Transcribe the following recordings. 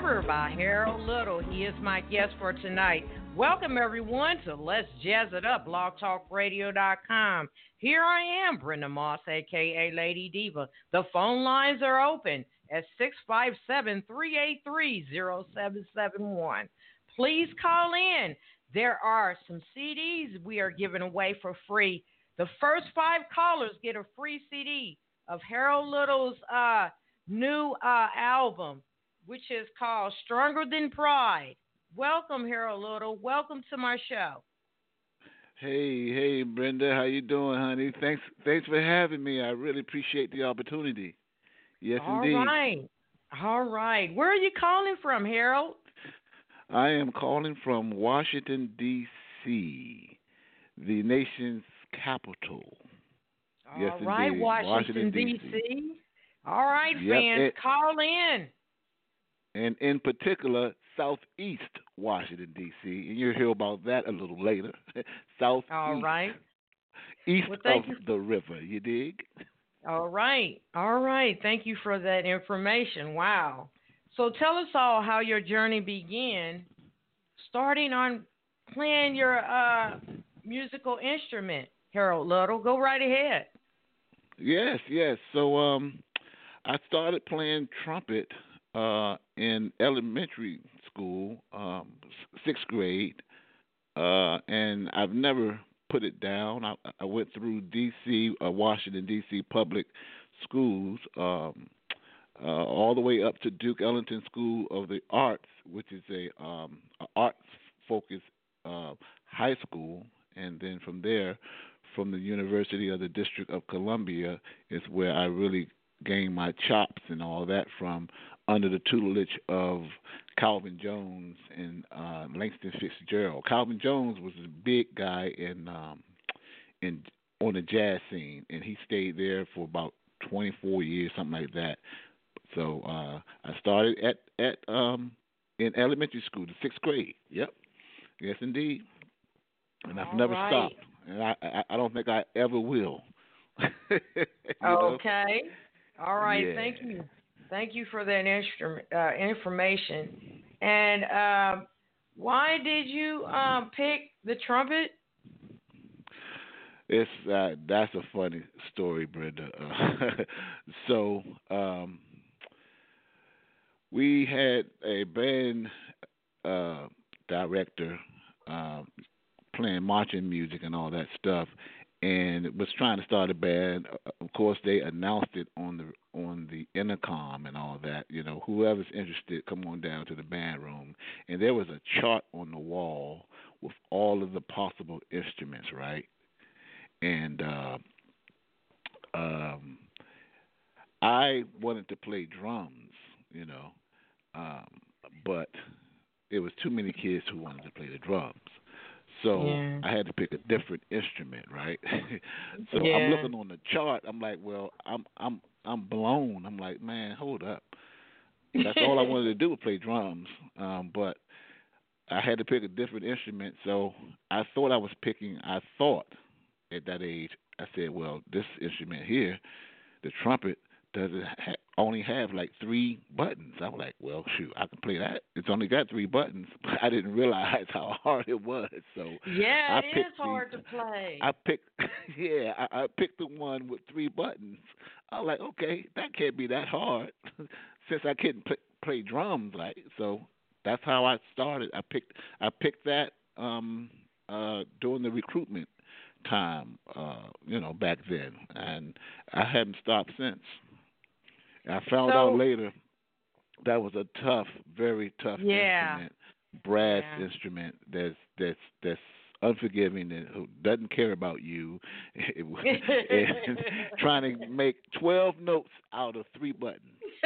River by Harold Little. He is my guest for tonight. Welcome, everyone, to Let's Jazz It Up, blogtalkradio.com. Here I am, Brenda Moss, a.k.a. Lady Diva. The phone lines are open at 657-383-0771. Please call in. There are some CDs we are giving away for free. The first 5 callers get a free CD of Harold Little's new album, which is called Stronger Than Pride. Welcome, Harold Little. Welcome to my show. Hey, Brenda. How you doing, honey? Thanks for having me. I really appreciate the opportunity. Yes, indeed. All right. Where are you calling from, Harold? I am calling from Washington, D.C., the nation's capital. Yes, All right, indeed. Washington, D.C. All right, fans, call in. And in particular, Southeast Washington, D.C., and you'll hear about that a little later. Southeast. All right. East of the river, you dig? All right. Thank you for that information. Wow. So tell us all how your journey began, starting on playing your musical instrument, Harold Little. Go right ahead. Yes. So I started playing trumpet in elementary school, 6th grade, and I've never put it down. I went through D.C., Washington, D.C. public schools, all the way up to Duke Ellington School of the Arts, which is a arts-focused high school, and then from there, from the University of the District of Columbia, is where I really gained my chops and all that from, under the tutelage of Calvin Jones and Langston Fitzgerald. Calvin Jones was a big guy on the jazz scene, and he stayed there for about 24 years, something like that. So I started at in elementary school, the 6th grade. Yep, yes indeed, and I've never stopped, and I don't think I ever will. Okay, all right. Yeah. Thank you for that information. And why did you pick the trumpet? It's that's a funny story, Brenda. So we had a band director playing marching music and all that stuff, and was trying to start a band. Of course, they announced it on the intercom and all that. You know, whoever's interested, come on down to the band room. And there was a chart on the wall with all of the possible instruments, right? And I wanted to play drums, but it was too many kids who wanted to play the drums. So I had to pick a different instrument, right? So I'm looking on the chart. I'm like, well, I'm blown. I'm like, man, hold up. That's all I wanted to do was play drums. But I had to pick a different instrument. So I thought at that age, I said, well, this instrument here, the trumpet, doesn't only have like 3 buttons. I was like, well, shoot, I can play that. It's only got 3 buttons, but I didn't realize how hard it was. So it is hard to play. I picked the one with 3 buttons. I was like, okay, that can't be that hard, since I couldn't play drums, right? So that's how I started. I picked that during the recruitment time, back then, and I hadn't stopped since. I found out later that was a tough, very tough instrument, brass instrument that's unforgiving and who doesn't care about you, and trying to make 12 notes out of 3 buttons.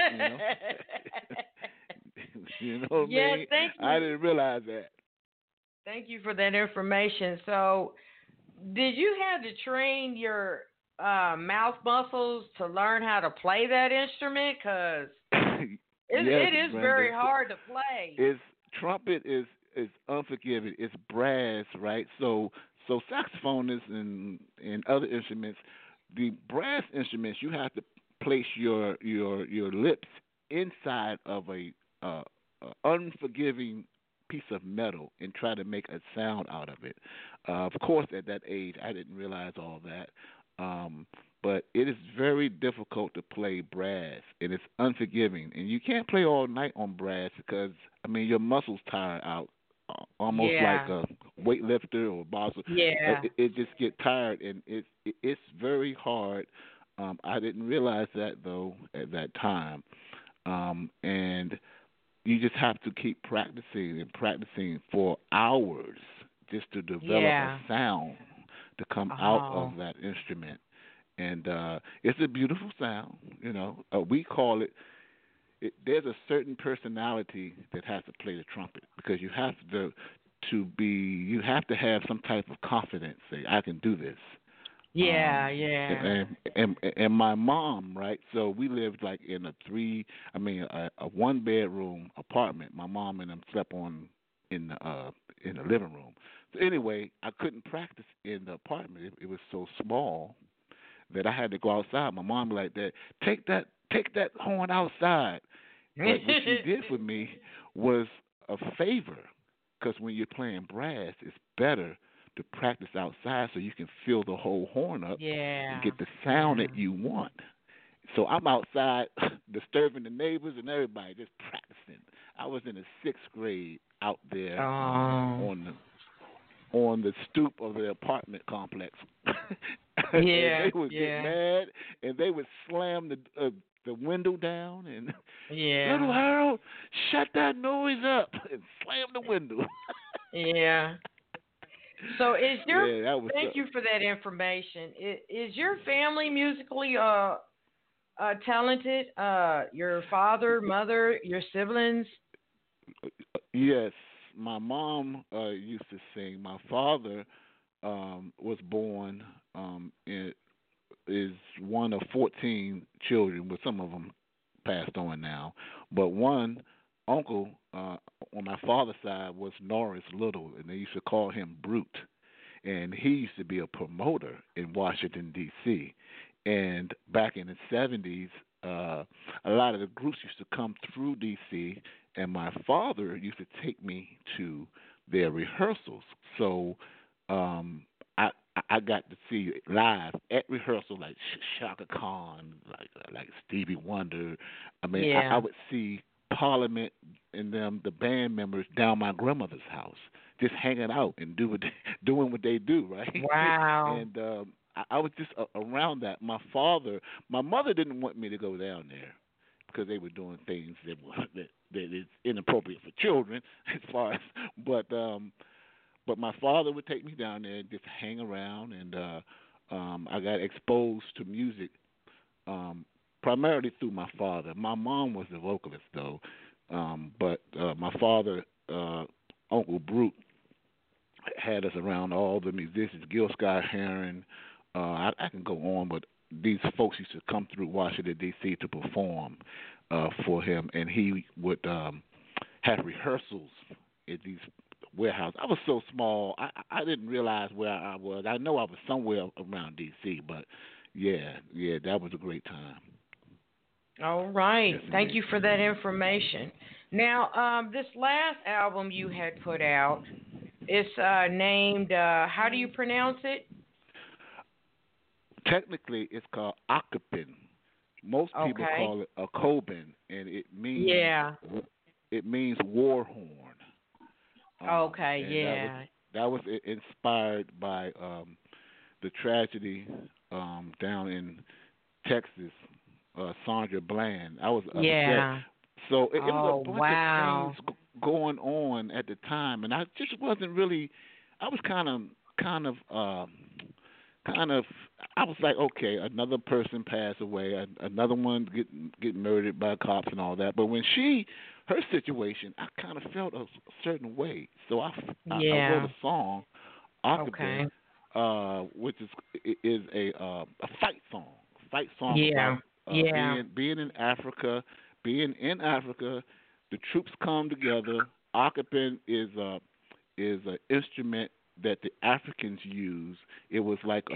You know what I mean? Thank you. I didn't realize that. Thank you for that information. So, did you have to train your mouth muscles to learn how to play that instrument? Because it is very hard to play. Trumpet is unforgiving. It's brass, right? So saxophonists and other instruments, the brass instruments, you have to place your lips inside of a unforgiving piece of metal and try to make a sound out of it. Of course, at that age, I didn't realize all that. Um, but it is very difficult to play brass, and it's unforgiving. And you can't play all night on brass because, I mean, your muscles tire out, almost like Yeah. a weightlifter or a boxer. Yeah. It just get tired, and it's very hard. I didn't realize that though at that time, and you just have to keep practicing and practicing for hours just to develop a Yeah. sound to come out of Oh. that instrument. And it's a beautiful sound. We call there's a certain personality that has to play the trumpet because you have to have some type of confidence. Say, I can do this. Yeah. Um, Yeah. and my mom, right? So we lived like in a 1 bedroom apartment. My mom and them slept in the living room. So anyway, I couldn't practice in the apartment. It was so small that I had to go outside. My mom was like that. Take that horn outside. But what she did for me was a favor, because when you're playing brass, it's better to practice outside so you can fill the whole horn up and Yeah. get the sound Yeah. that you want. So I'm outside disturbing the neighbors and everybody, just practicing. I was in the 6th grade out there Oh. on the stoop of the apartment complex, and Yeah. they would get Yeah. mad and they would slam the window down and little Yeah. Harold, shut that noise up and slam the window. Yeah. So is your Yeah, that was thank you for that information. Is your family musically talented? Your father, mother, your siblings? yes. My mom used to sing. My father was born is one of 14 children, but some of them passed on now. But one uncle on my father's side was Norris Little, and they used to call him Brute. And he used to be a promoter in Washington D.C. And back in the 70s, a lot of the groups used to come through D.C. And my father used to take me to their rehearsals. So um, I I got to see live at rehearsal like Shaka Khan, like Stevie Wonder. I mean, I Yeah. would see Parliament and them, the band members, down my grandmother's house, just hanging out and doing what they do, right? Wow. And I was just around that. My mother didn't want me to go down there because they were doing things that is inappropriate for children, as far as. But but my father would take me down there and just hang around, and I got exposed to music primarily through my father. My mom was the vocalist though, but my father, Uncle Brute, had us around all the musicians, Gil Scott Heron. I can go on, but these folks used to come through Washington D.C. to perform for him, and he would have rehearsals at these warehouses. I was so small, I didn't realize where I was. I know I was somewhere around D.C., but yeah, that was a great time. All right. Yes, Thank indeed. you for that information. Now, this last album you had put out is named, how do you pronounce it? Technically, it's called Akapin. Most people Okay. call it a Kobin, and Yeah. it means war horn. Okay. And Yeah. that was inspired by the tragedy down in Texas, Sandra Bland. I was upset. Yeah. So it was Oh, a bunch of things wow. going on at the time, and I just wasn't really. I was kind of. I was like, okay, another person passed away, another one get murdered by cops and all that. But when her situation, I kind of felt a certain way. So I wrote Yeah. a song, Akabin, Okay. which is a fight song Yeah. about Yeah. being in Africa, the troops come together. Akabin is an instrument that the Africans use. It was like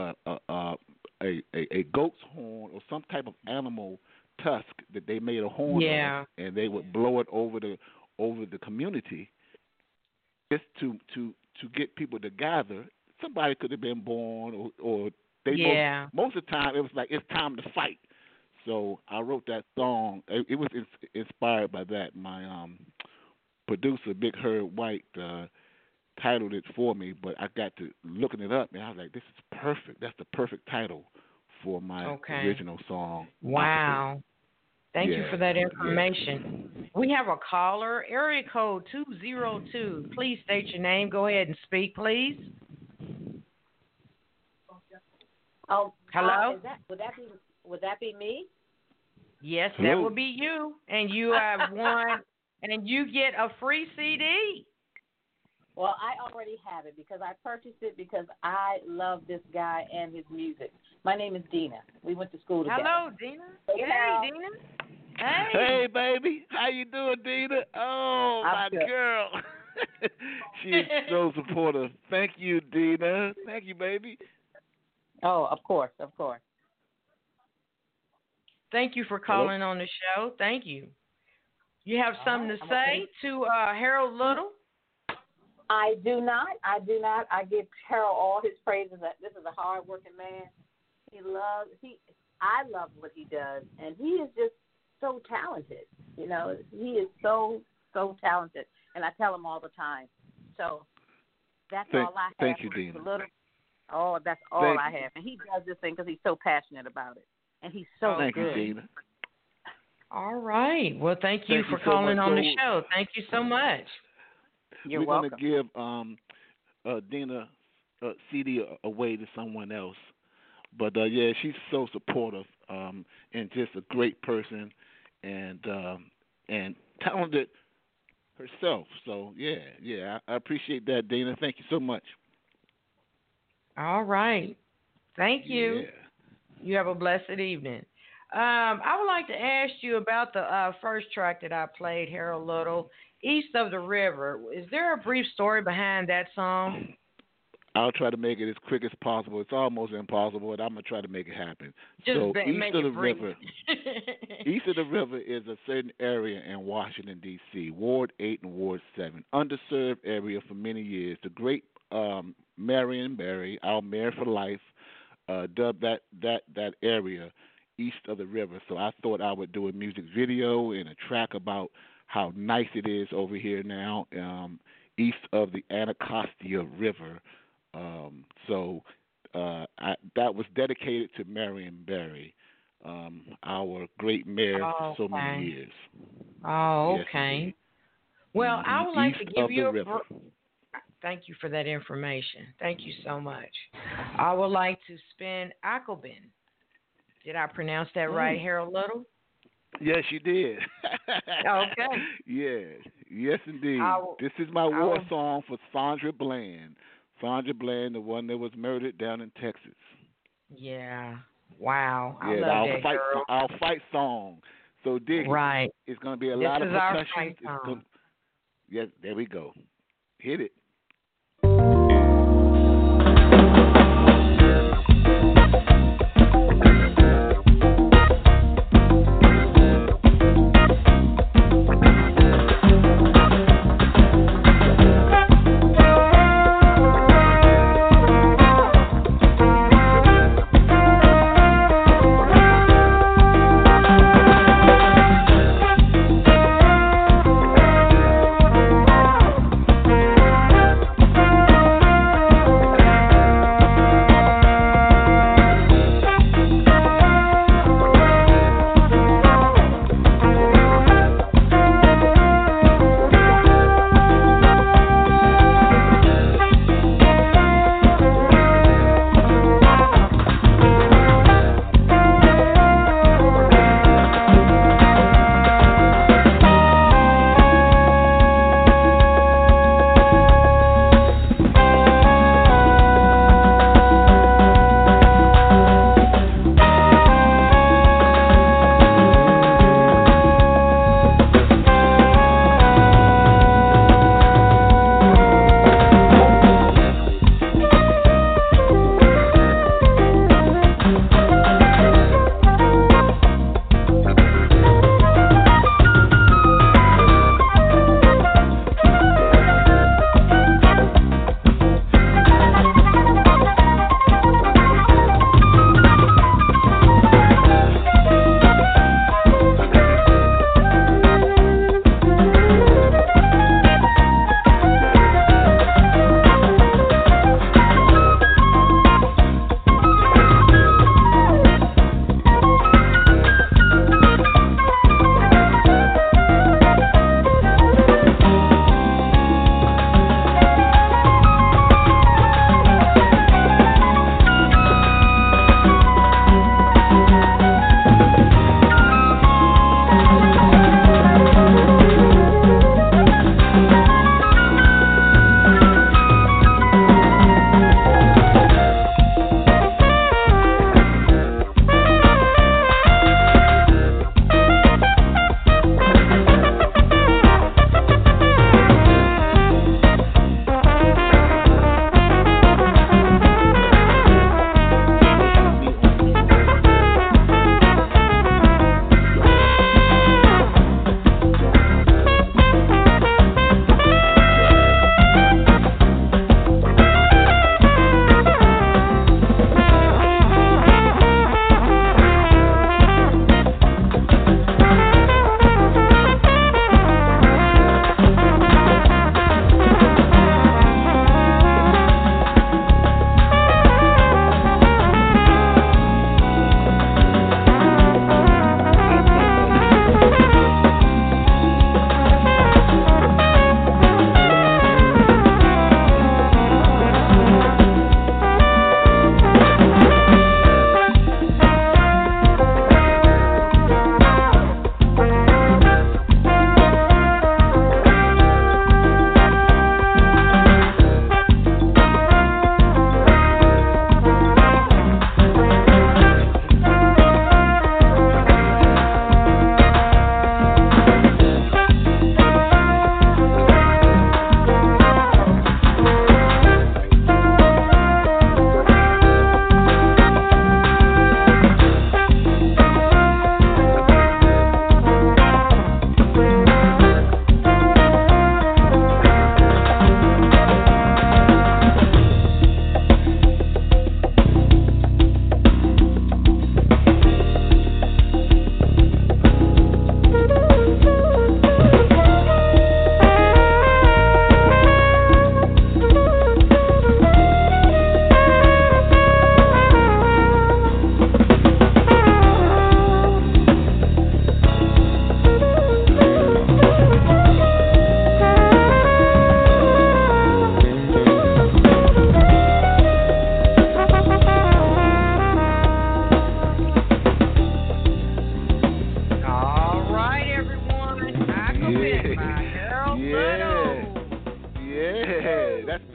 a goat's horn or some type of animal tusk that they made a horn of, Yeah. and they would blow it over over the community just to get people to gather. Somebody could have been born, or they Yeah. most of the time it was like it's time to fight. So I wrote that song. It was inspired by that. My producer, Big Herb White, titled it for me, but I got to looking it up, and I was like, this is perfect. That's the perfect title for my original song. Wow. Thank you Yeah, for that information. We have a caller, area code 202. Please state your name. Go ahead and speak, please. Oh, hello. Would that be me? Yes, Hello. that would be you, and you have won, and you get a free CD. Well, I already have it because I purchased it because I love this guy and his music. My name is Dina. We went to school together. Hello, Dina. Hey, Dina. Hey. Hey, baby. How you doing, Dina? Oh, I'm my good. girl. She is so supportive. Thank you, Dina. Thank you, baby. Oh, of course. Thank you for calling on the show. Thank you. You have something to say to Harold Little? I do not. I give Harold all his praises. This is a hard-working man. I love what he does, and he is just so talented. You know, he is so talented, and I tell him all the time. So that's all I have. Thank you, Dina. That's all I have. And he does this thing because he's so passionate about it, and he's so Thank good. you, Dina. All right. Well, thank you for you so calling much. on the show. Thank you so much. You're We're welcome. going to give Dina a CD away to someone else. But, yeah, she's so supportive and just a great person and talented herself. So, yeah, I appreciate that, Dina. Thank you so much. All right. Thank you. Yeah. You have a blessed evening. I would like to ask you about the first track that I played, Harold Little, East of the River. Is there a brief story behind that song? I'll try to make it as quick as possible. It's almost impossible, but I'm going to try to make it happen. Just so make it brief. East of the River is a certain area in Washington, D.C., Ward 8 and Ward 7, underserved area for many years. The great Marion Barry, our mayor for life, dubbed that area East of the River. So I thought I would do a music video and a track about how nice it is over here now, east of the Anacostia River. That was dedicated to Marion Barry, our great mayor for so many years. Oh, yes, okay. Indeed. Well, I would like east to give of you the a river. Thank you for that information. Thank you so much. I would like to spin Akobin. Did I pronounce that right, Harold Little? Yes, you did. Okay. Yes, indeed. This is my war song for Sandra Bland. Sandra Bland, the one that was murdered down in Texas. Yeah. Wow. I Yeah, love that girl. Our fight song. So dig it. Right. It's going to be a this lot of is our percussion. fight song. Yes, there we go. Hit it.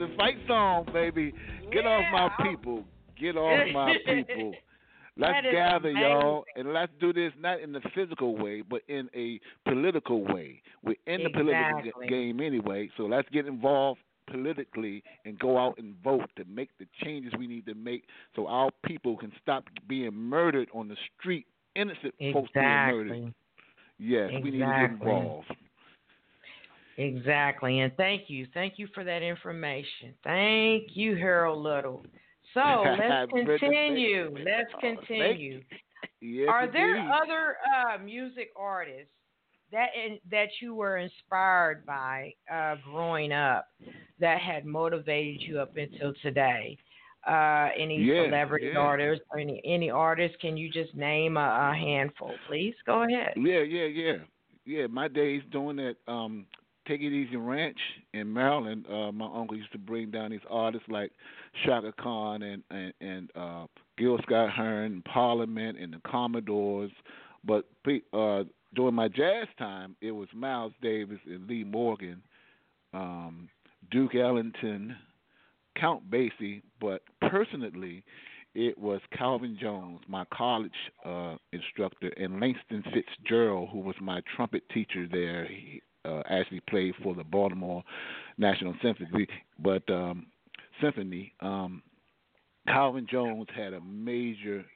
the fight song, baby. Get off my people. Get off my people. Let's gather, amazing. y'all, and let's do this not in the physical way, but in a political way. We're in the political game anyway, so let's get involved politically and go out and vote to make the changes we need to make so our people can stop being murdered on the street, innocent folks being murdered. Yes, we need to get involved. Exactly, and thank you for that information. Thank you, Harold Little. So let's continue. Yes, Are there other music artists that you were inspired by growing up that had motivated you up until today? Any celebrity artists or any artists? Can you just name a handful, please? Go ahead. Yeah. My days doing that Take It Easy Ranch in Maryland, my uncle used to bring down these artists like Shaka Khan and Gil Scott Heron, Parliament, and the Commodores. But during my jazz time, it was Miles Davis and Lee Morgan, Duke Ellington, Count Basie. But personally, it was Calvin Jones, my college instructor, and Langston Fitzgerald, who was my trumpet teacher there. He actually played for the Baltimore National Symphony. But Calvin Jones had a major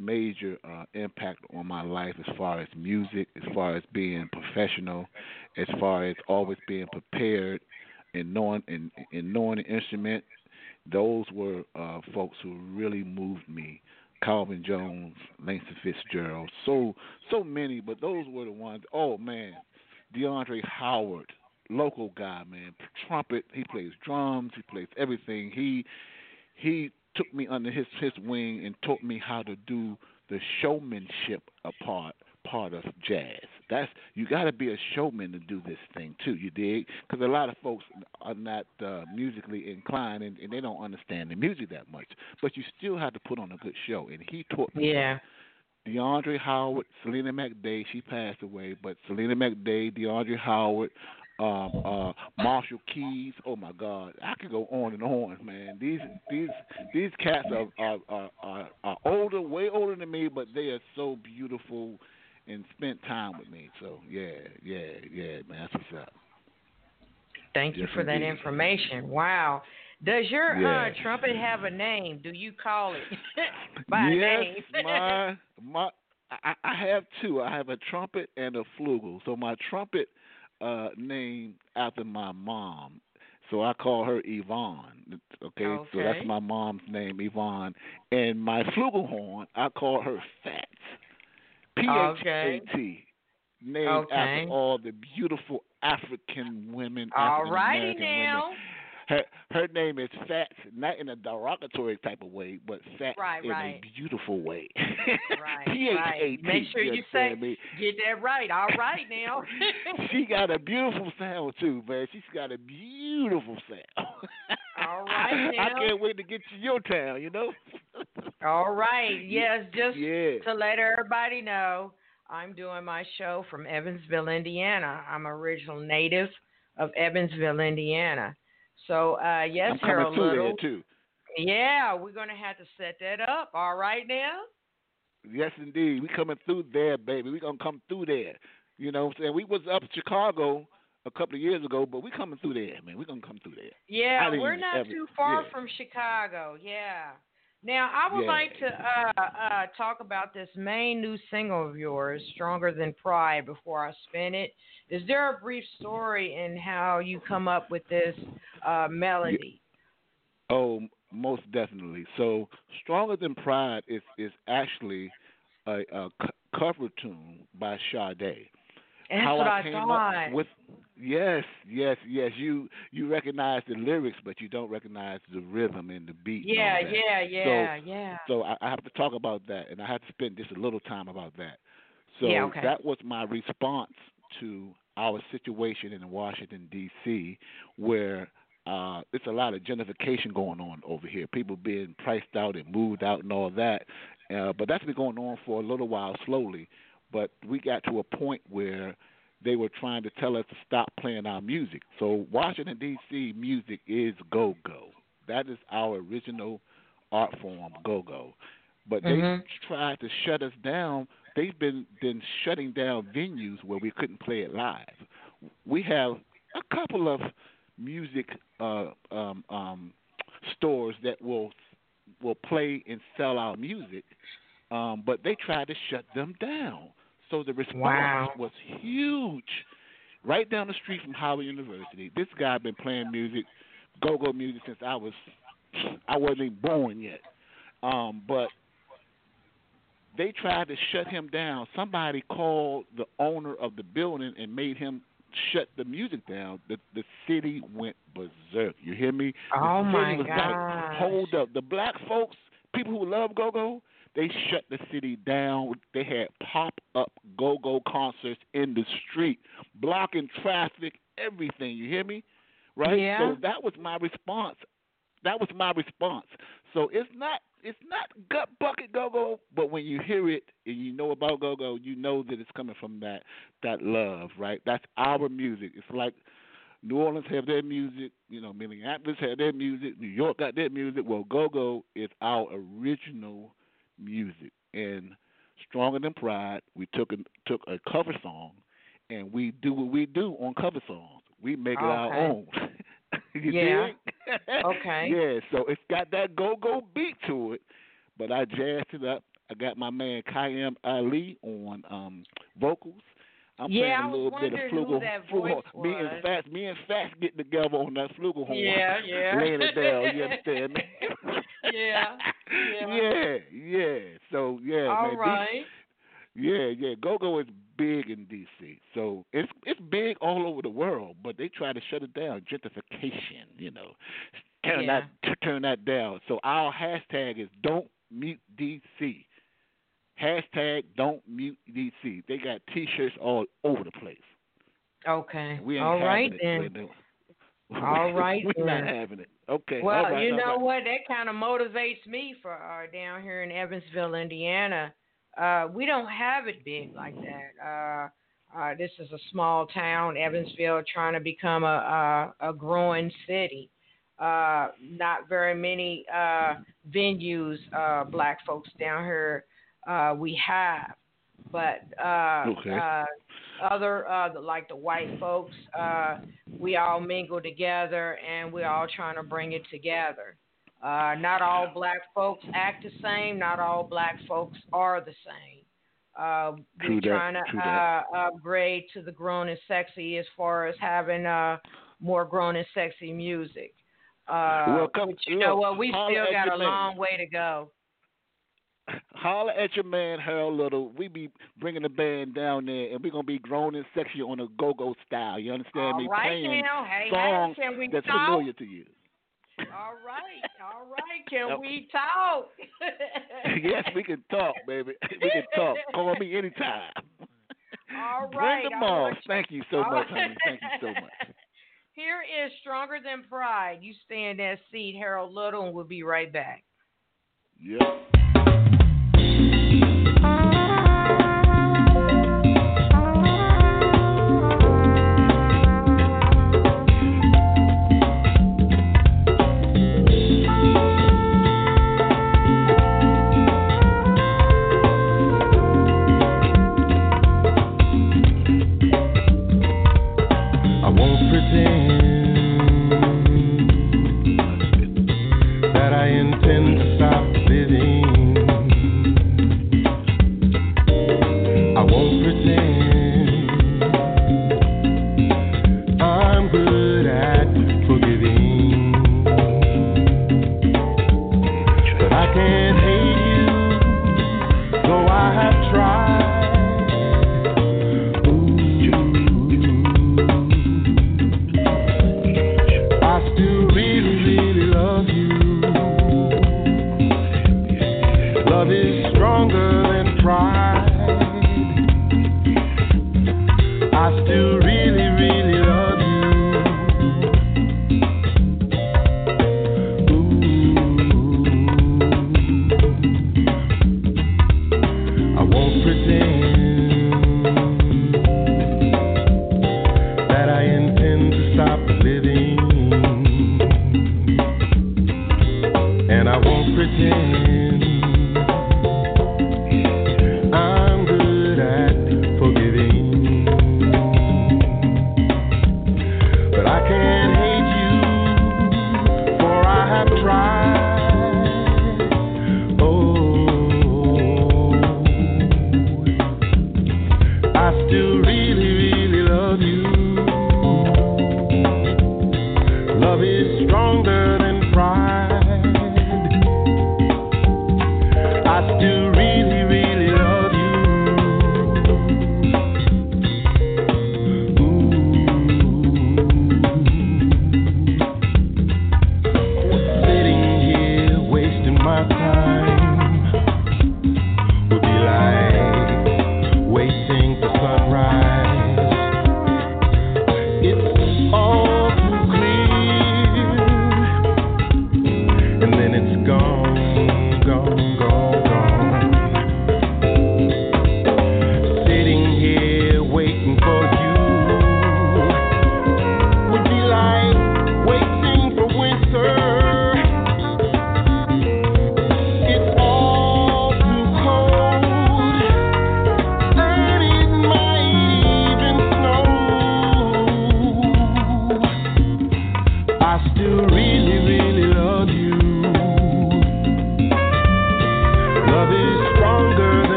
impact on my life as far as music, as far as being professional, as far as always being prepared and knowing the instrument. Those were folks who really moved me. Calvin Jones, Langston Fitzgerald, so many, but those were the ones. Oh man, DeAndre Howard, local guy, man, trumpet. He plays drums. He plays everything. He took me under his wing and taught me how to do the showmanship part of jazz. That's you got to be a showman to do this thing too. You dig? Because a lot of folks are not musically inclined and they don't understand the music that much. But you still have to put on a good show. And he taught me. Yeah. DeAndre Howard, Selena McDay, she passed away, but Selena McDay, DeAndre Howard, Marshall Keys. Oh my God, I could go on and on, man. These cats are older, way older than me, but they are so beautiful and spent time with me. So yeah, man, that's what's up. Thank you for that information. Wow. Does your trumpet have a name? Do you call it by name? Yes, I have two. I have a trumpet and a flugel. So my trumpet named after my mom. So I call her Yvonne. Okay, so that's my mom's name, Yvonne. And my flugelhorn, I call her Fats. P-H-A-T. Named after all the beautiful African women, African-American women. Her name is Fats, not in a derogatory type of way, but Fats in a beautiful way. P-H-A-T. Make sure you get that right. All right now. She got a beautiful sound too, man. She's got a beautiful sound. All right now. I can't wait to get to your town, you know. All right. Yes, just to let everybody know, I'm doing my show from Evansville, Indiana. I'm an original native of Evansville, Indiana. So, yes, I'm Harold coming Little. There too. Yeah, we're going to have to set that up. All right now? Yes, indeed. We coming through there, baby. We going to come through there. You know what I'm saying? We was up in Chicago a couple of years ago, but we coming through there, man. We're going to come through there. Yeah, we're not too far from Chicago. Yeah. Now, I would like to talk about this main new single of yours, Stronger Than Pride, before I spin it. Is there a brief story in how you come up with this melody? Oh, most definitely. So, Stronger Than Pride is actually a cover tune by Sade. That's what I thought. Yes. You recognize the lyrics, but you don't recognize the rhythm and the beat. Yeah. So I have to talk about that, and I have to spend just a little time about that. So that was my response to our situation in Washington, D.C., where it's a lot of gentrification going on over here. People being priced out and moved out and all that. But that's been going on for a little while slowly. But we got to a point where they were trying to tell us to stop playing our music. So Washington, D.C. music is go-go. That is our original art form, go-go. But they tried to shut us down. They've been shutting down venues where we couldn't play it live. We have a couple of music stores that will play and sell our music, but they tried to shut them down. So the response was huge. Right down the street from Howard University, this guy been playing music, go-go music, since I wasn't even born yet. But they tried to shut him down. Somebody called the owner of the building and made him shut the music down. The city went berserk. You hear me? Oh, my God. Like, hold up. The black folks, people who love go-go, they shut the city down. They had pop-up go-go concerts in the street, blocking traffic, everything. You hear me? Right? Yeah. So that was my response. So it's not gut bucket go-go, but when you hear it and you know about go-go, you know that it's coming from that love, right? That's our music. It's like New Orleans have their music, Minneapolis have their music, New York got their music. Well, go-go is our original music. And Stronger Than Pride, we took a cover song, and we do what we do on cover songs. We make it our own. You dig? Okay. Yeah, so it's got that go-go beat to it, but I jazzed it up. I got my man Kayam Ali on vocals. I'm playing a little bit of flugelhorn. Me and Fats get together on that flugelhorn. Yeah. Laying it down. You understand me? Yeah. So All man. right. Go-go is big in D.C. So it's big all over the world, but they try to shut it down. Gentrification, turn that down. So our hashtag is Don't Mute D.C. Hashtag Don't Mute D.C. They got T-shirts all over the place. Okay. We ain't all right then. All right We're then. not having it. Okay. Well, all right, you know right. what? That kind of motivates me for down here in Evansville, Indiana. We don't have it big like that. This is a small town, Evansville, trying to become a growing city. Not very many venues, black folks down here we have, but other like the white folks, we all mingle together and we're all trying to bring it together. Not all black folks act the same. Not all black folks are the same. We're trying to upgrade to the grown and sexy as far as having more grown and sexy music. Well, we still got a long way to go. Holler at your man Harold Little. We be bringing the band down there, and we're gonna be grown and sexy on a go-go style. You understand me? Right playing now. songs that's talk? familiar to you. All right. Can we talk? Yes, we can talk, baby. We can talk. Call me anytime. All right. Bring them all. Thank you so much, honey. Thank you so much. Here is Stronger Than Pride. You stay in that seat, Harold Little, and we'll be right back. Yep. That I intend to stop living.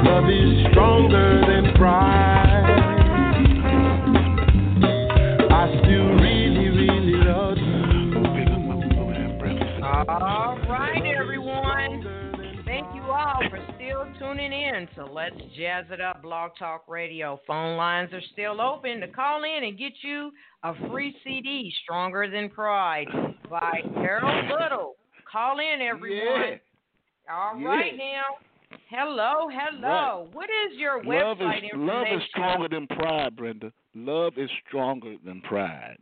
Love is stronger than pride. I still really, really love you. All right, everyone. Thank you all for still tuning in to Let's Jazz It Up Blog Talk Radio. Phone lines are still open to call in and get you a free CD, Stronger Than Pride, by Harold Little. Call in, everyone. Yeah. All right, now. Hello. Right. What is your website information? Love is stronger than pride, Brenda. Love is stronger than pride.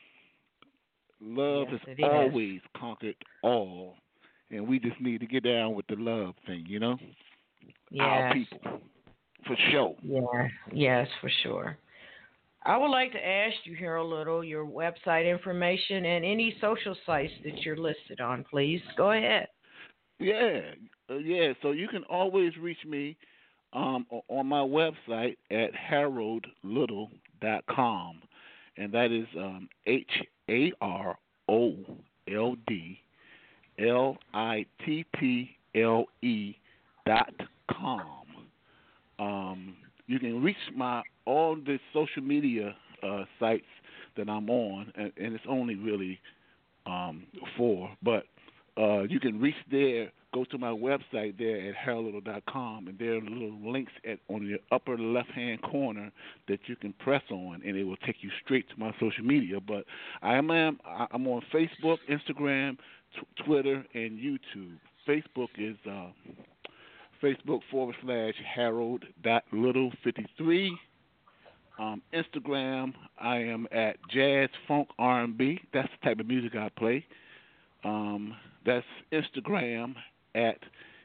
Love Yes, has it is. always conquered all. And we just need to get down with the love thing, you know? Yes. Our people. For sure. Yeah. Yes, for sure. I would like to ask you, Harold Little, your website information and any social sites that you're listed on, please. Go ahead. Yeah. So you can always reach me on my website at haroldlittle.com. And that is HAROLDLITTLE.com. You can reach all the social media sites that I'm on, and it's only really 4, but you can reach there. Go to my website there at haroldlittle.com, and there are little links on the upper left-hand corner that you can press on, and it will take you straight to my social media. But I'm on Facebook, Instagram, Twitter, and YouTube. Facebook is Facebook.com/Harold.Little53. Instagram, I am at Jazz Funk R&B. That's the type of music I play. That's Instagram at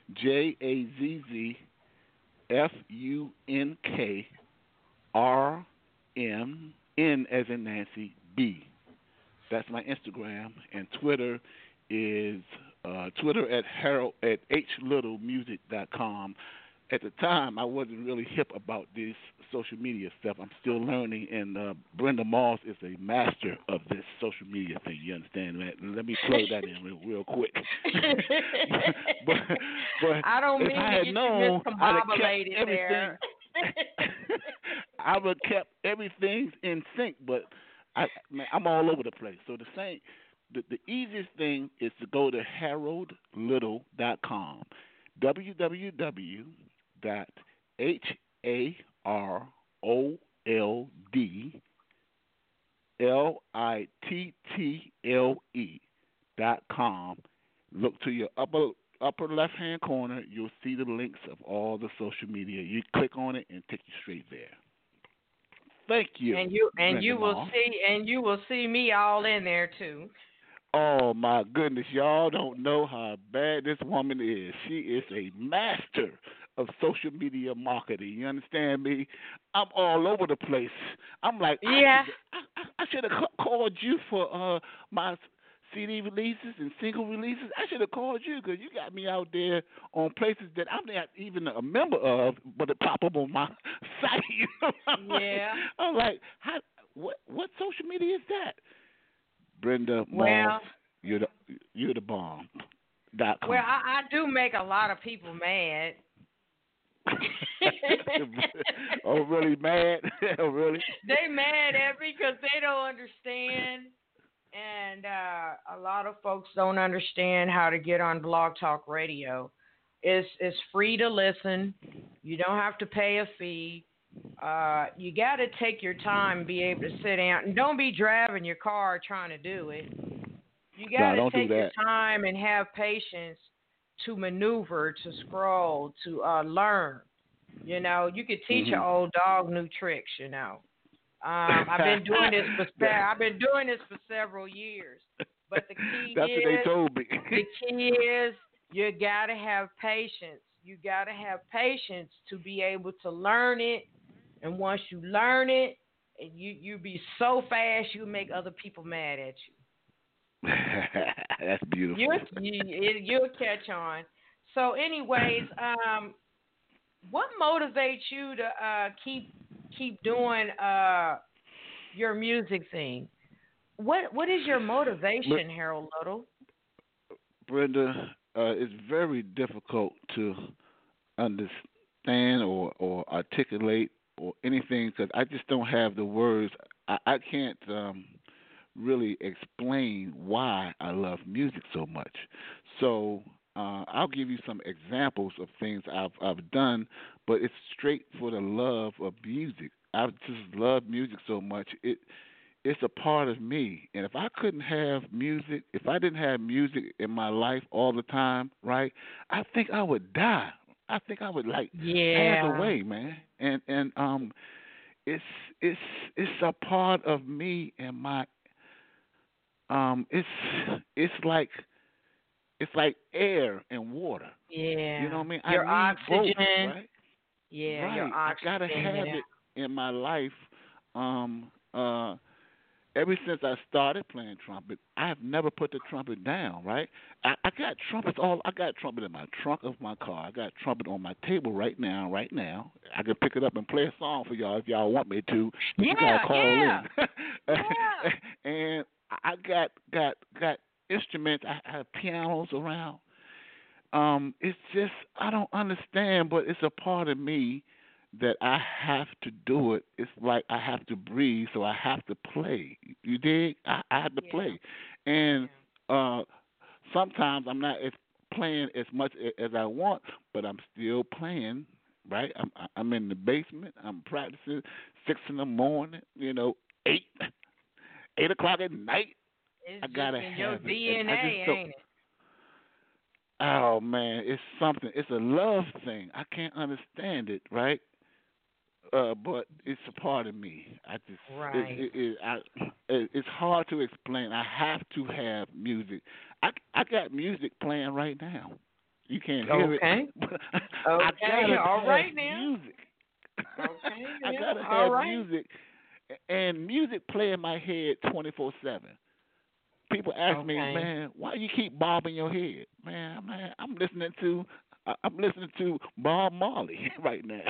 JAZZFUNKRMN as in Nancy B. That's my Instagram, and Twitter is Twitter at HLittleMusic.com. At the time, I wasn't really hip about this social media stuff. I'm still learning, and Brenda Moss is a master of this social media thing. You understand that? Let me plug that in real quick. but I don't mean I to had get known, you miscombobulated there. I would have kept everything in sync, but I'm all over the place. So the easiest thing is to go to haroldlittle.com. www.haroldlittle.com. Look to your upper left hand corner. You'll see the links of all the social media. You click on it and take you straight there. Thank you. And you will see me all in there too. Oh my goodness, y'all don't know how bad this woman is. She is a master of social media marketing. You understand me? I'm all over the place. I'm like, yeah. I should have called you for my CD releases and single releases. I should have called you because you got me out there on places that I'm not even a member of, but it pop up on my site. You know? I'm like, what social media is that? Brenda Moss, you're the bomb. .com. Well, I do make a lot of people mad. Oh, really mad? Oh, really? They mad at me because they don't understand, and a lot of folks don't understand how to get on Blog Talk Radio. It's free to listen. You don't have to pay a fee. You got to take your time, be able to sit down, and don't be driving your car trying to do it. You got to take your time and have patience to maneuver, to scroll, to learn. You know, you could teach an old dog new tricks. You know, I've been doing this for several years. But the key That's what they told me. The key is you got to have patience. You got to have patience to be able to learn it. And once you learn it, you be so fast you make other people mad at you. That's beautiful. You'll catch on. So, anyways, what motivates you to keep doing your music thing? What is your motivation, Harold Little? Brenda, it's very difficult to understand or articulate or anything because I just don't have the words. I can't really explain why I love music so much. So I'll give you some examples of things I've done, but it's straight for the love of music. I just love music so much. It's a part of me. And if I couldn't have music, if I didn't have music in my life all the time, right, I think I would die. I think I would like pass Yeah. away, man. And it's it's it's a part of me and my it's it's like it's like air and water. You know Yeah. what I mean? I Your need both, oxygen. right? Yeah, your Right. I gotta oxygen, have it in my life. Um uh Ever since I started playing trumpet, I have never put the trumpet down, right? I got trumpets all I got trumpet in my trunk of my car. I got trumpet on my table right now, right now. I can pick it up and play a song for y'all if y'all want me to, but you gotta Yeah, call yeah, in. yeah. And I got instruments, I have pianos around. It's just I don't understand, but it's a part of me that I have to do it. It's like I have to breathe, so I have to play. You dig? I have to Yeah. play, and Yeah. uh, sometimes I'm not as playing as much as I want, but I'm still playing. Right? I'm in the basement. I'm practicing 6 in the morning. 8 o'clock at night. It's I just gotta in your have it, and I just DNA, don't. ain't it? Oh man, it's something. It's a love thing. I can't understand it, right? But it's a part of me. I just Right. it's hard to explain. I have to have music. I got music playing right now. You can't hear it, Okay. but I Okay. gotta All have right now. music. Okay. I Yeah. gotta All have right. music, and music play in my head 24/7. People ask me, Okay. man, why you keep bobbing your head, man? I'm listening to Bob Marley right now.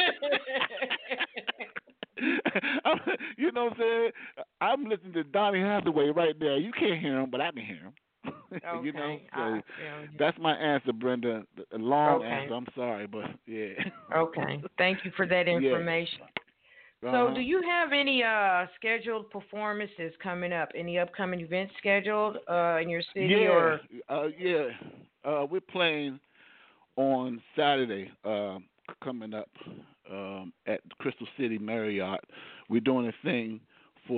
You know what I'm saying? I'm listening to Donny Hathaway right now. You can't hear him, but I can hear him. Okay. So I feel you. that's my answer, Brenda. A long Okay. answer. I'm sorry, but yeah, Okay. Thank you for that yeah. information. Uh So, huh. do you have any scheduled performances coming up? Any upcoming events scheduled in your city Yeah, or? yeah. We're playing on Saturday coming up at Crystal City Marriott. We're doing a thing for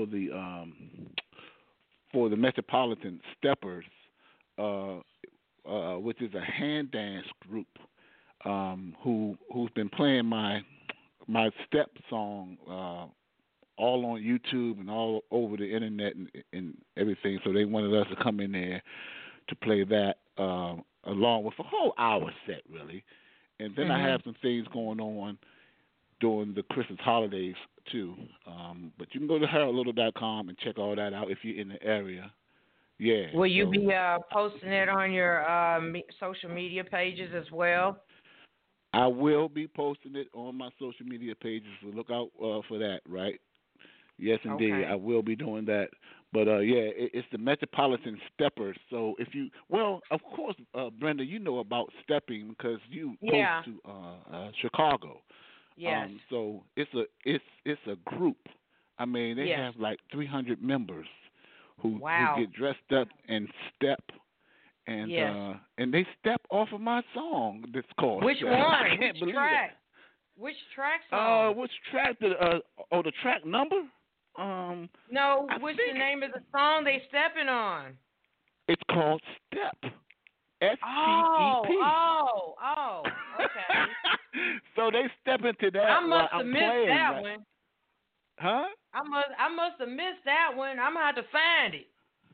the Metropolitan Steppers, uh, which is a hand dance group who's been playing my step song all on YouTube and all over the internet and everything. So they wanted us to come in there to play that along with a whole hour set, really. And then I Mhm. have some things going on during the Christmas holidays too. But you can go to haroldlittle.com and check all that out if you're in the area. Yeah. Will you So be posting it on your social media pages as well? I will be posting it on my social media pages. So look out for that. Right. Yes, indeed. Okay. I will be doing that. But yeah, it's the Metropolitan Steppers. So if you, well, of course, Brenda, you know about stepping because you close Yeah. to Chicago. Yes. So it's a group. I mean, they Yes. have like 300 members who Wow. get dressed up and step, Yes. and they step off of my song that's called Which Step. I one? can't Which believe that. track? Which track song? Which track? The track number? No, I what's the think name of the song they stepping on? it's called Step. Oh, STEP. oh, oh. Okay. So they step into that I while must have I'm missed playing, that right? one. Huh? I must have missed that one. I'm gonna have to find it.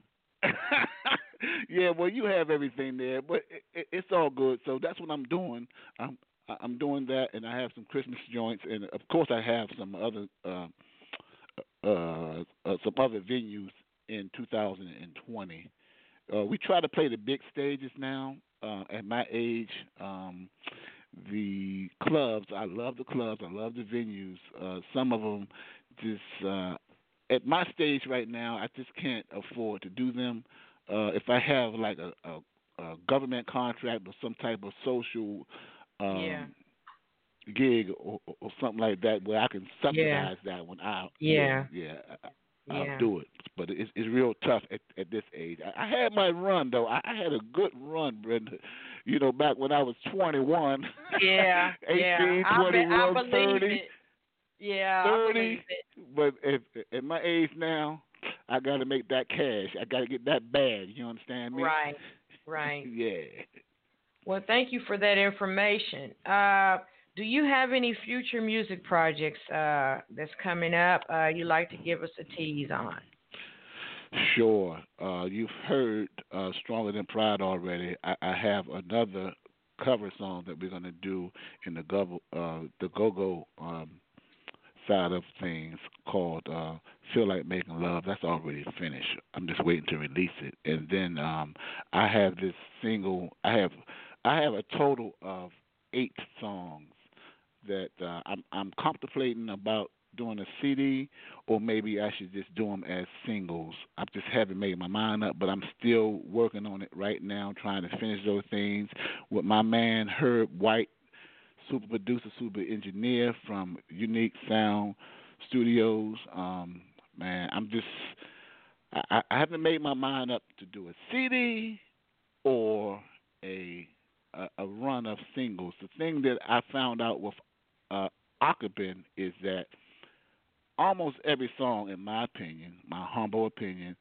Yeah, well, you have everything there, but it's all good. So that's what I'm doing. I'm doing that, and I have some Christmas joints, and of course I have some other venues in 2020. We try to play the big stages now. At my age, the clubs. I love the clubs. I love the venues. Some of them just at my stage right now, I just can't afford to do them. If I have like a government contract or some type of social Yeah. um, gig or something like that where I can Yeah. subsidize that one out. Yeah. Yeah, I'll Yeah. do it. But it's real tough at this age. I had my run though. I had a good run, Brenda. You know, back when I was 21, Yeah. 18, I 21, believe 30, it. Yeah, I 30. believe it. But at my age now, I got to make that cash. I got to get that bag. You understand me? Right. Right. Yeah. Well, thank you for that information. Do you have any future music projects that's coming up you'd like to give us a tease on? Sure. You've heard Stronger Than Pride already. I have another cover song that we're going to do in the go-go side of things called Feel Like Making Love. That's already finished. I'm just waiting to release it. And then I have this single. I have a total of 8 songs that I'm contemplating about doing a CD, or maybe I should just do them as singles. I just haven't made my mind up, but I'm still working on it right now, trying to finish those things with my man Herb White, super producer, super engineer from Unique Sound Studios. Man, I haven't made my mind up to do a CD or a run of singles. The thing that I found out with Akabin is that almost every song, in my opinion, my humble opinion,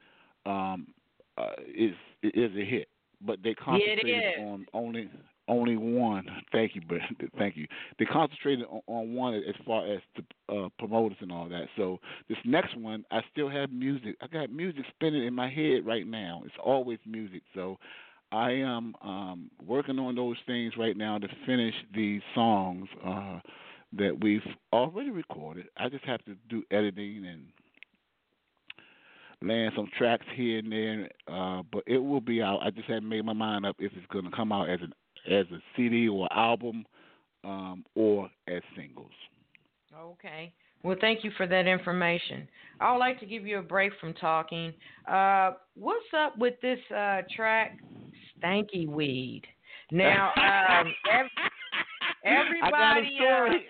is a hit. But they concentrated on only one. Thank you, Brent. Thank you. They concentrated on one as far as the promoters and all that. So this next one, I still have music. I got music spinning in my head right now. It's always music. So I am working on those things right now to finish these songs that we've already recorded. I just have to do editing and land some tracks here and there, but it will be out. I just haven't made my mind up if it's going to come out as a CD or album or as singles. Okay. Well, thank you for that information. I would like to give you a break from talking. What's up with this track, Stanky Weed? Now, everybody, I got a story.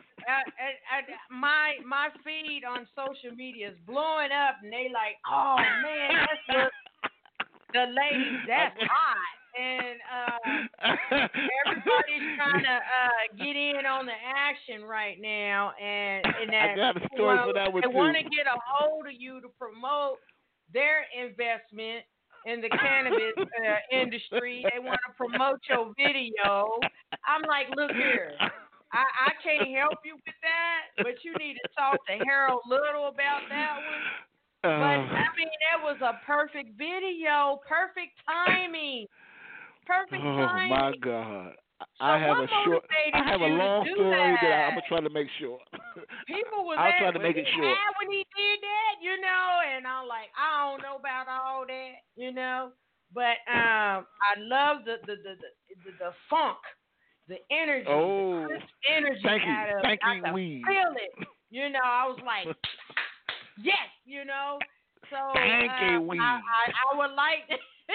My feed on social media is blowing up, and they like, oh man, that's what the ladies, that's hot, and everybody's trying to get in on the action right now, and that, I got a story for that one too. They want to get a hold of you to promote their investment in the cannabis industry. They want to promote your video. I'm like, look here. I can't help you with that, but you need to talk to Harold Little about that one. But, I mean, that was a perfect video, perfect timing. Perfect timing. Oh, my God. So I have a long story that I'm going to try to make sure. People was I'll try to make it short. When he did that, and I'm like, I don't know about all that, But I love the funk. The energy, the crisp energy out of it. I could feel it. I was like, yes, So I would like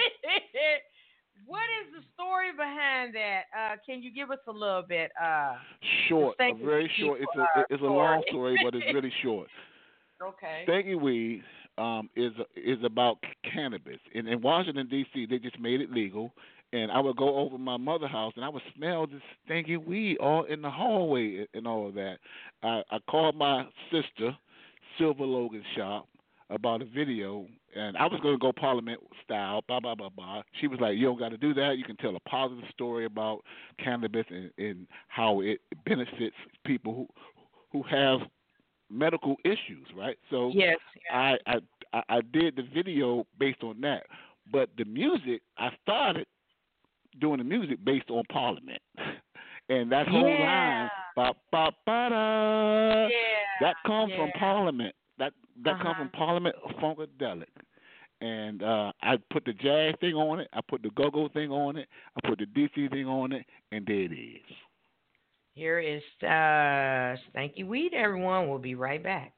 what is the story behind that? Can you give us a little bit? Short, very short. It's a long story, but it's really short. Okay. Stanky Weed is about cannabis. In Washington, D.C., they just made it legal. And I would go over my mother's house, and I would smell this stinky weed all in the hallway and all of that. I called my sister, Silver Logan Shop, about a video, and I was going to go Parliament style, blah, blah, blah, blah. She was like, you don't got to do that. You can tell a positive story about cannabis and how it benefits people who have medical issues, right? So yes. I did the video based on that. But the music, I started doing the music based on Parliament. And that whole line, ba ba ba da, that comes from Parliament. That comes from Parliament Funkadelic. And I put the jazz thing on it, I put the go-go thing on it, I put the DC thing on it, and there it is. Here is Stanky Weed, everyone. We'll be right back.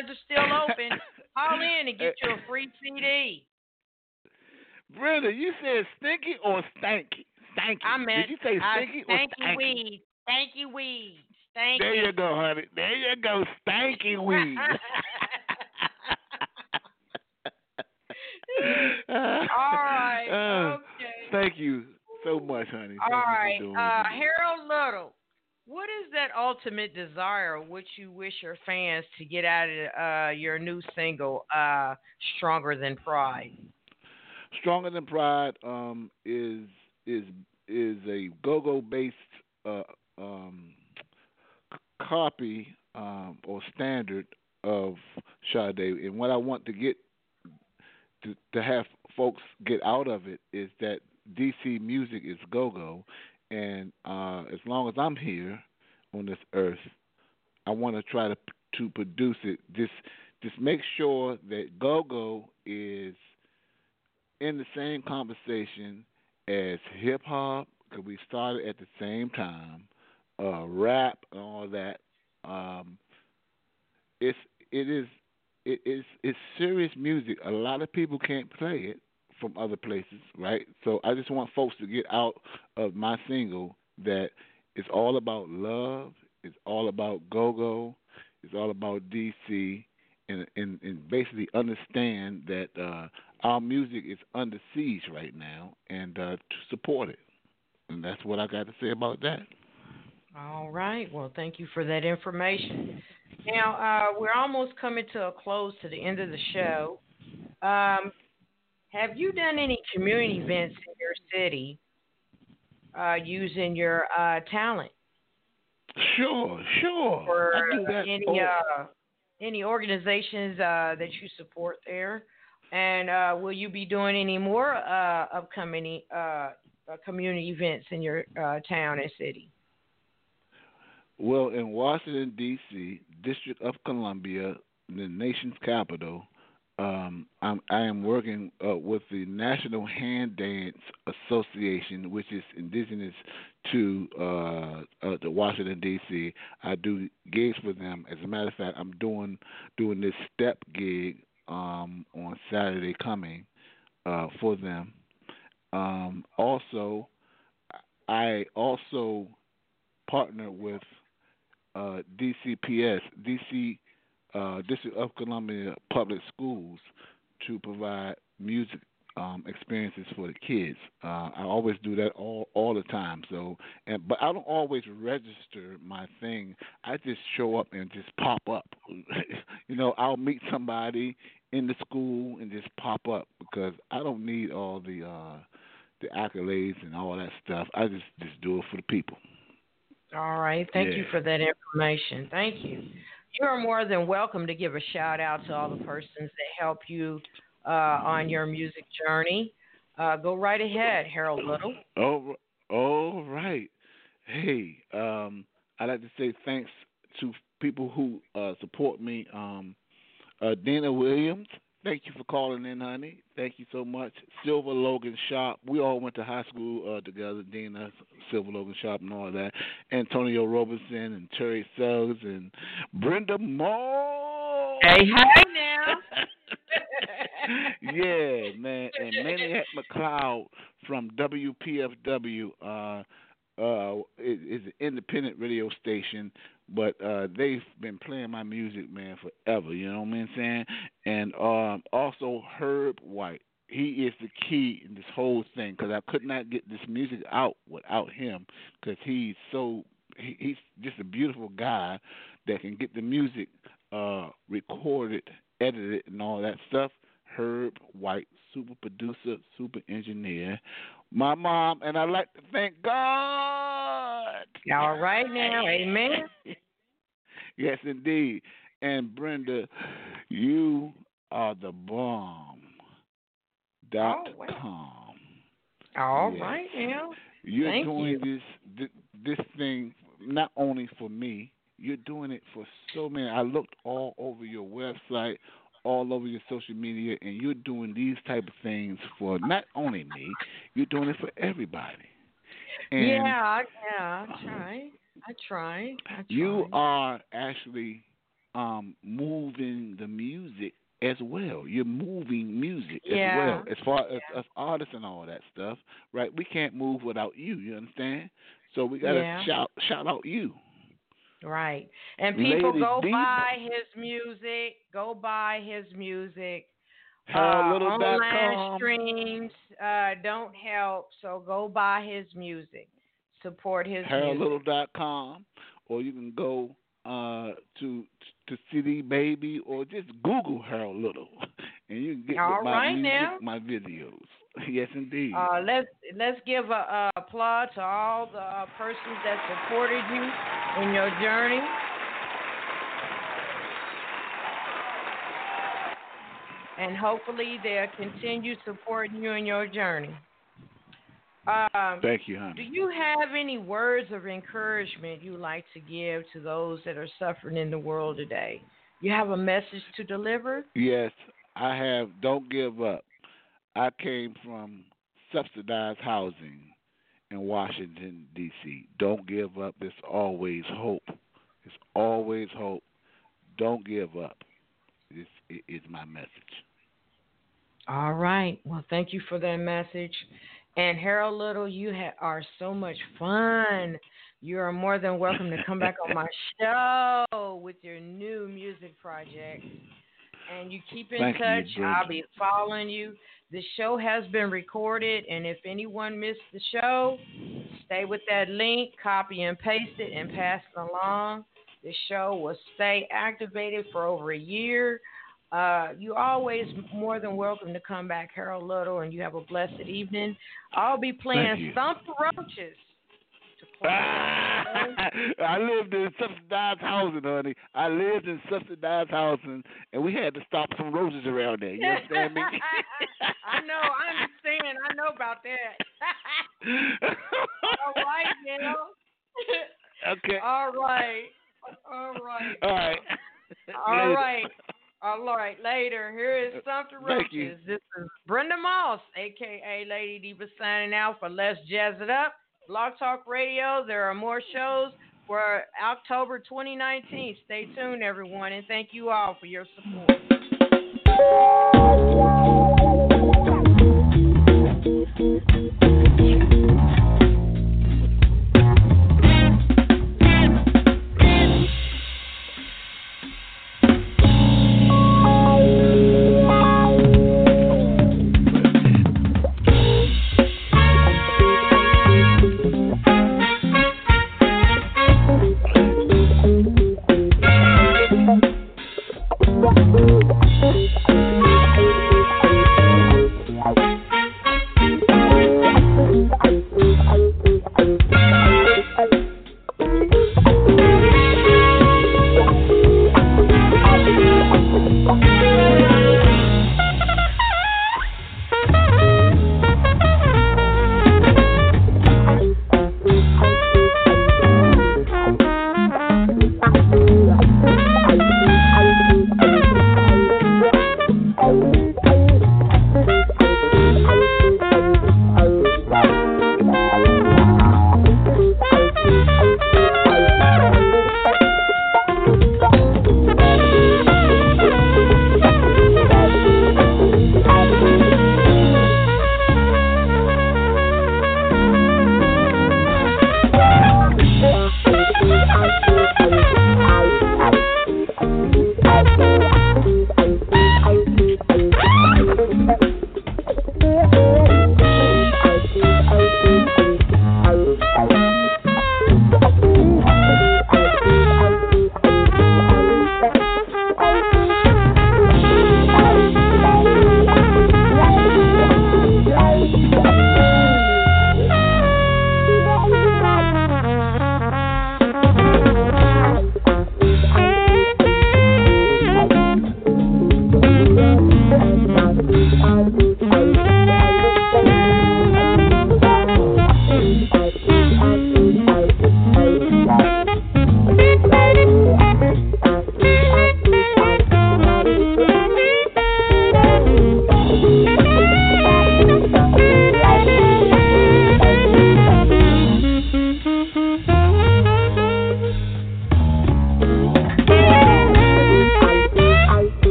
lines are still open. Call in and get you a free CD. Brenda, you said stinky or stanky? Stanky. I meant Did you say stinky or stanky stanky? weed. Stanky weed. Stanky. There you go, honey. There you go. Stanky weed. All right. Okay. Thank you so much, honey. All right. Thank you for doing Harold Little, what is that ultimate desire which you wish your fans to get out of your new single, Stronger Than Pride? Stronger Than Pride is a go-go based copy or standard of Sade, and what I want to get to have folks get out of it is that DC music is go-go, and as long as I'm here on this earth, I want to try to produce it. Just make sure that go-go is in the same conversation as hip hop, because we started at the same time, rap and all that. It's serious music. A lot of people can't play it from other places, right? So I just want folks to get out of my single that it's all about love, it's all about go-go, it's all about DC, and basically understand that our music is under siege right now, and to support it. And that's what I got to say about that. All right. Well, thank you for that information. Now, we're almost coming to a close to the end of the show. Have you done any community events in your city using your talent? Sure. Or I do that. Any organizations that you support there? And will you be doing any more upcoming community events in your town and city? Well, in Washington, D.C., District of Columbia, the nation's capital, I am working with the National Hand Dance Association, which is indigenous to the Washington, D.C. I do gigs for them. As a matter of fact, I'm doing this step gig on Saturday coming for them. Also, I also partner with DCPS, DC District of Columbia Public Schools, to provide music experiences for the kids. I always do that all the time. So, but I don't always register my thing. I just show up and just pop up. I'll meet somebody in the school and just pop up, because I don't need all the accolades and all that stuff. I just do it for the people. All right. Thank you for that information. Thank you. You are more than welcome to give a shout out to all the persons that help you on your music journey. Go right ahead, Harold Little. All right. Hey, I'd like to say thanks to people who support me. Dina Williams, thank you for calling in, honey. Thank you so much. Silver Logan Sharp. We all went to high school together, Dina, Silver Logan Sharp, and all that. Antonio Robinson and Terry Suggs and Brenda Moore. Hey now. Yeah, man. And Maniac McLeod from WPFW is an independent radio station, but they've been playing my music, man, forever. You know what I'm saying? And also Herb White. He is the key in this whole thing, because I could not get this music out without him, because he's just a beautiful guy that can get the music recorded, edited, and all that stuff. Herb White, super producer, super engineer. My mom, and I'd like to thank God. All right now, amen. Yes, indeed. And Brenda, you are the bomb. .com. All right now. You're doing this thing not only for me. You're doing it for so many. I looked all over your website, all over your social media, and you're doing these type of things for not only me. You're doing it for everybody. And I try. You are actually moving the music as well. You're moving music as Yeah. well, as far as us artists and all that stuff, right? We can't move without you. You understand? So we gotta Yeah. shout out you, Right. And people Lady go D. buy his music. Go buy his music. Online HaroldLittle.com. streams don't help, so go buy his music. Support his music. HaroldLittle.com, or you can go to CD Baby, or just Google Harold Little, and you can get All with my right music, now. my videos. Yes, indeed. Let's give a applaud to all the persons that supported you in your journey. And hopefully they'll continue supporting you in your journey. Thank you, honey. Do you have any words of encouragement you like to give to those that are suffering in the world today? You have a message to deliver? Yes, I have. Don't give up. I came from subsidized housing in Washington, D.C. Don't give up. There's always hope. There's always hope. Don't give up. This is my message. All right. Well, thank you for that message. And Harold Little, you are so much fun. You are more than welcome to come back on my show with your new music project. And you keep in Thank touch. you, Brenda. I'll be following you. The show has been recorded, and if anyone missed the show, stay with that link, copy and paste it, and pass it along. The show will stay activated for over a year. You always more than welcome to come back, Harold Little, and you have a blessed evening. I'll be playing Stomp the Roaches. I lived in subsidized housing, honey. I lived in subsidized housing, and we had to stop some roaches around there. You understand me? I know. I understand. I know about that. All right, Gail. Okay. All right. All right. All right. All Later. right. All right. Later. Here is Stomp the Thank you. Roaches. This is Brenda Moss, a.k.a. Lady Diva, signing out for Let's Jazz It Up. Blog Talk Radio. There are more shows for October 2019. Stay tuned, everyone, and thank you all for your support.